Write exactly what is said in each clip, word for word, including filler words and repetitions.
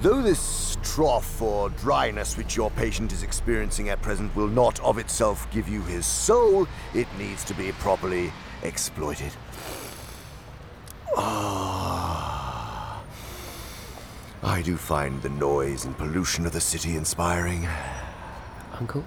Though this trough or dryness which your patient is experiencing at present will not of itself give you his soul, it needs to be properly exploited. Ah, I do find the noise and pollution of the city inspiring. Uncle?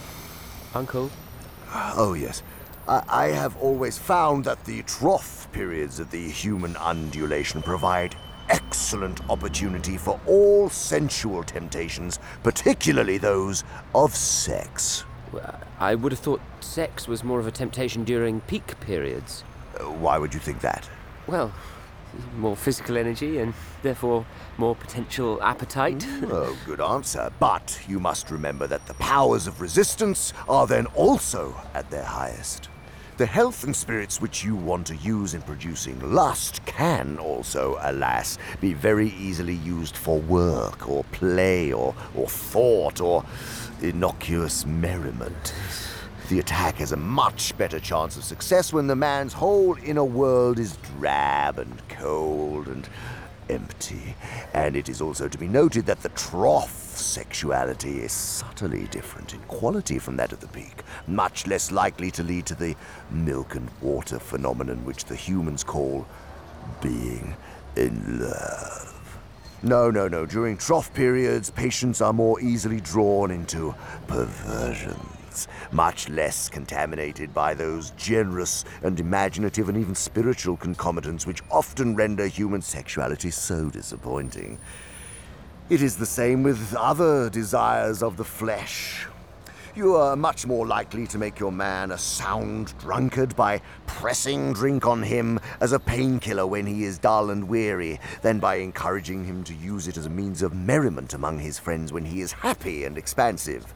Uncle? Oh, yes. I, I have always found that the trough periods of the human undulation provide excellent opportunity for all sensual temptations, particularly those of sex. Well, I would have thought sex was more of a temptation during peak periods. Uh, why would you think that? Well, more physical energy and therefore more potential appetite. Oh, good answer. But you must remember that the powers of resistance are then also at their highest. The health and spirits which you want to use in producing lust can also, alas, be very easily used for work or play or, or thought or innocuous merriment. The attack has a much better chance of success when the man's whole inner world is drab and cold and empty. And it is also to be noted that the trough sexuality is subtly different in quality from that of the peak, much less likely to lead to the milk and water phenomenon which the humans call being in love. No, no, no. During trough periods, patients are more easily drawn into perversions, much less contaminated by those generous and imaginative and even spiritual concomitants which often render human sexuality so disappointing. It is the same with other desires of the flesh. You are much more likely to make your man a sound drunkard by pressing drink on him as a painkiller when he is dull and weary than by encouraging him to use it as a means of merriment among his friends when he is happy and expansive.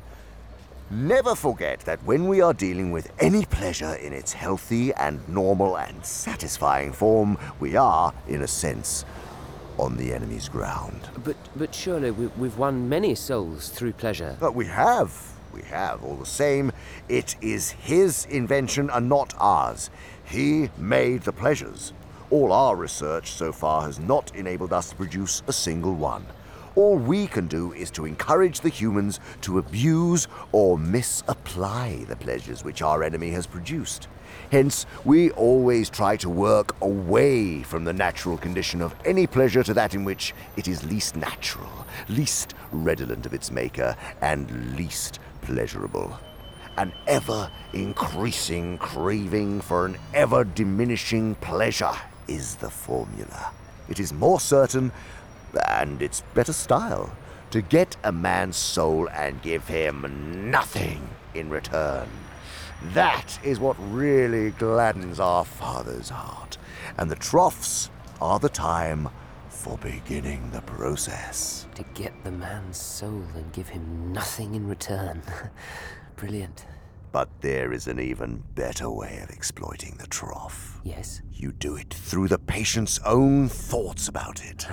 Never forget that when we are dealing with any pleasure in its healthy and normal and satisfying form, we are, in a sense, on the enemy's ground. But but surely we, we've won many souls through pleasure. But we have. We have. All the same, it is his invention and not ours. He made the pleasures. All our research so far has not enabled us to produce a single one. All we can do is to encourage the humans to abuse or misapply the pleasures which our enemy has produced. Hence, we always try to work away from the natural condition of any pleasure to that in which it is least natural, least redolent of its maker, and least pleasurable. An ever-increasing craving for an ever-diminishing pleasure is the formula. It is more certain, and it's better style, to get a man's soul and give him nothing in return. That is what really gladdens our Father's heart, and the troughs are the time for beginning the process. To get the man's soul and give him nothing in return. Brilliant. But there is an even better way of exploiting the trough. Yes? You do it through the patient's own thoughts about it.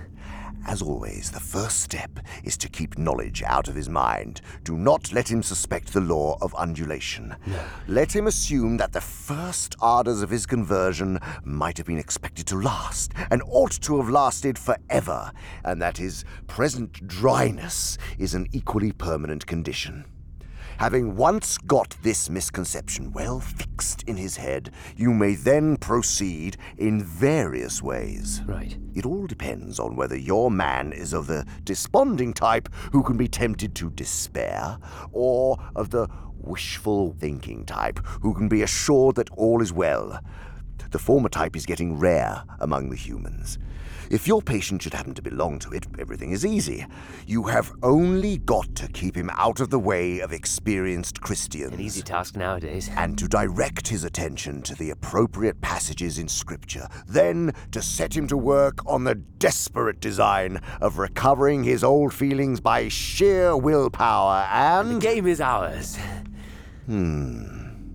As always, the first step is to keep knowledge out of his mind. Do not let him suspect the law of undulation. No. Let him assume that the first ardors of his conversion might have been expected to last, and ought to have lasted forever, and that his present dryness is an equally permanent condition. Having once got this misconception well fixed in his head, you may then proceed in various ways. Right. It all depends on whether your man is of the desponding type who can be tempted to despair, or of the wishful thinking type who can be assured that all is well. The former type is getting rare among the humans. If your patient should happen to belong to it, everything is easy. You have only got to keep him out of the way of experienced Christians. An easy task nowadays. And to direct his attention to the appropriate passages in Scripture. Then to set him to work on the desperate design of recovering his old feelings by sheer willpower and... The game is ours. Hmm...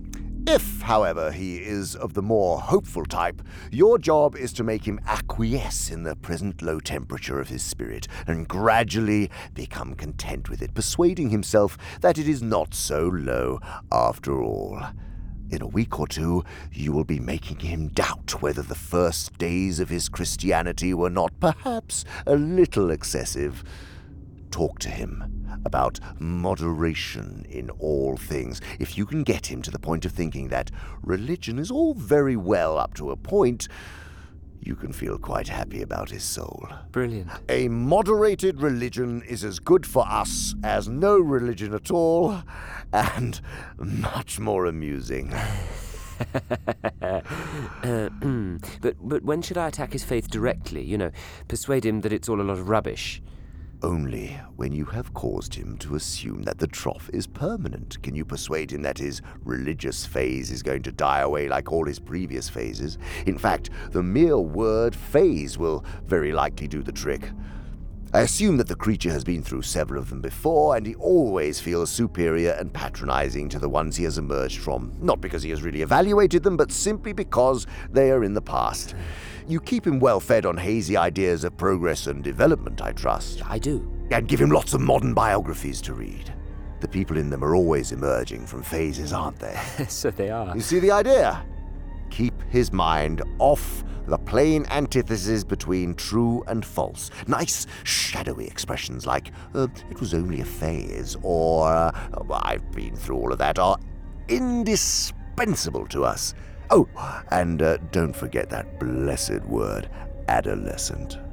If, however, he is of the more hopeful type, your job is to make him acquiesce in the present low temperature of his spirit and gradually become content with it, persuading himself that it is not so low after all. In a week or two, you will be making him doubt whether the first days of his Christianity were not perhaps a little excessive. Talk to him about moderation in all things. If you can get him to the point of thinking that religion is all very well up to a point, you can feel quite happy about his soul. Brilliant. A moderated religion is as good for us as no religion at all, and much more amusing. uh, but but when should I attack his faith directly? You know, persuade him that it's all a lot of rubbish. Only when you have caused him to assume that the trough is permanent can you persuade him that his religious phase is going to die away like all his previous phases. In fact, the mere word phase will very likely do the trick. I assume that the creature has been through several of them before, and he always feels superior and patronizing to the ones he has emerged from, not because he has really evaluated them, but simply because they are in the past. You keep him well fed on hazy ideas of progress and development, I trust. I do. And give him lots of modern biographies to read. The people in them are always emerging from phases, aren't they? So they are. You see the idea? Keep his mind off the plain antithesis between true and false. Nice, shadowy expressions like, uh, it was only a phase, or, uh, I've been through all of that, are indispensable to us. Oh, and uh, don't forget that blessed word, adolescent.